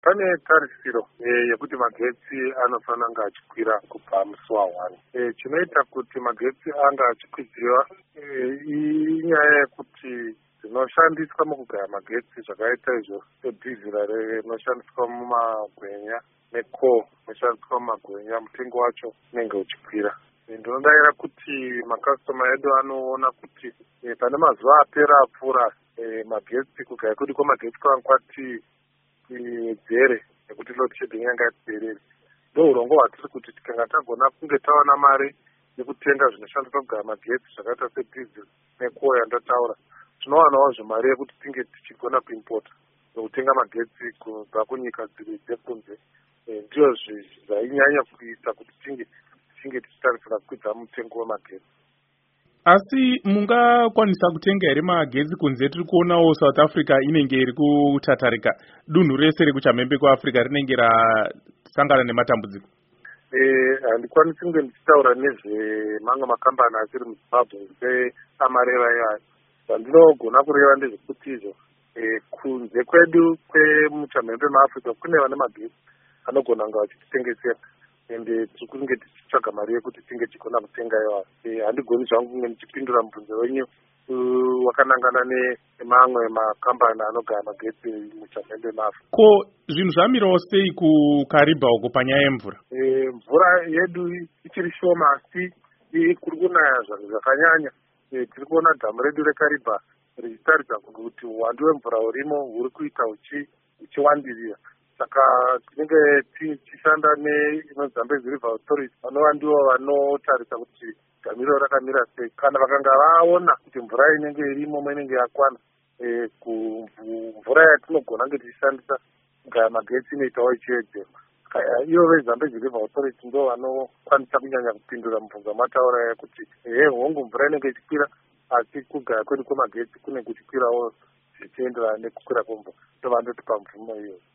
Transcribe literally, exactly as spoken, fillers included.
Pane tarisiro yekuti magetsi anofanira kunge achikwira kubva musi wawani. Chinoita kuti magetsi anga achikwidziwa inyaya yekuti zvinoshandiswa mukugaya magetsi zvakaita izvo sedhizira rinoshandiswa mumagwenya neko rinoshandiswa mumagwenya, mutengo wacho unenge uchikwira. Ndinodaira kuti makastoma edu anoona kuti pane mazuva apera apfuura magetsi kugaya kwedu kwemagetsi kwanga kwati dzere nekuti load shedding yanga yatiperere. Ndo urongwa hwatiri kuti tikanga tagona kunge tawana mari yekutenga zvinoshandiswa kugaya magetsi zvakaita sedhizil neko yandotaura, tinowanawo zvimari yekuti tinge tichigona kuimpota nokutenga magetsi kubva kunyika dziri dzekunze. Ndiyo zvainyanya kuita kuti tinge tinge tichitarisira kukwidza mutengo wemagetsi. Asi mungakwanisa kutenga here magetsi kunze? Tiri kuonawo South Africa inenge iri kutatarika, dunhu rese rekuchamhembe kwaAfrica rinenge rasangana nematambudziko. Handikwanisi kunge ndichitaura nezvemamwe makambani asiri muZimbabwe seamareva iwayo. Zvandinogona kureva ndezvekuti izvo kunze kwedu kwemuchamhembe maAfrica kune vane magetsi anogona kunge vachititengesera, ende tikunge tichitsvaga mari yekuti tinge tichigona kutenga iwayo. Handigoni zvangu kunge ndichipindura mubvunzo wenyu wakanangana nemamwe makambani anogaya magetsi muchamhembe maAfrica. Ko zvinhu zvamirawo sei kuKariba uko panyaya yemvura? Mvura yedu ichiri shoma, asi kuri kunaya zvanhu zvakanyanya. Tiri kuona dhamu redu reKariba richitaridza kuti uwandu hwemvura hurimo huri kuita huchiwandirira. Saka tinenge tichishanda neZambezi River Authority, vanova ndivo vanotarisa kuti dhamiro rakamira sei. Kana vakanga vaona kuti mvura inenge irimo inenge yakwana, mvura yatinogona kunge tichishandisa kugaya magetsi inoitawo ichiwedzerwa. Ivo veZambezi River Authority ndo vanokwanisa kunyanya kupindura mubvunzo mataura yekuti he hongu mvura inenge ichikwira, asi kugaya kwedu kwemagetsi kunenge kuchikwirawo zvichienderana nekukwira kwemvura. Ndo vandotipa mvumo iyoyo.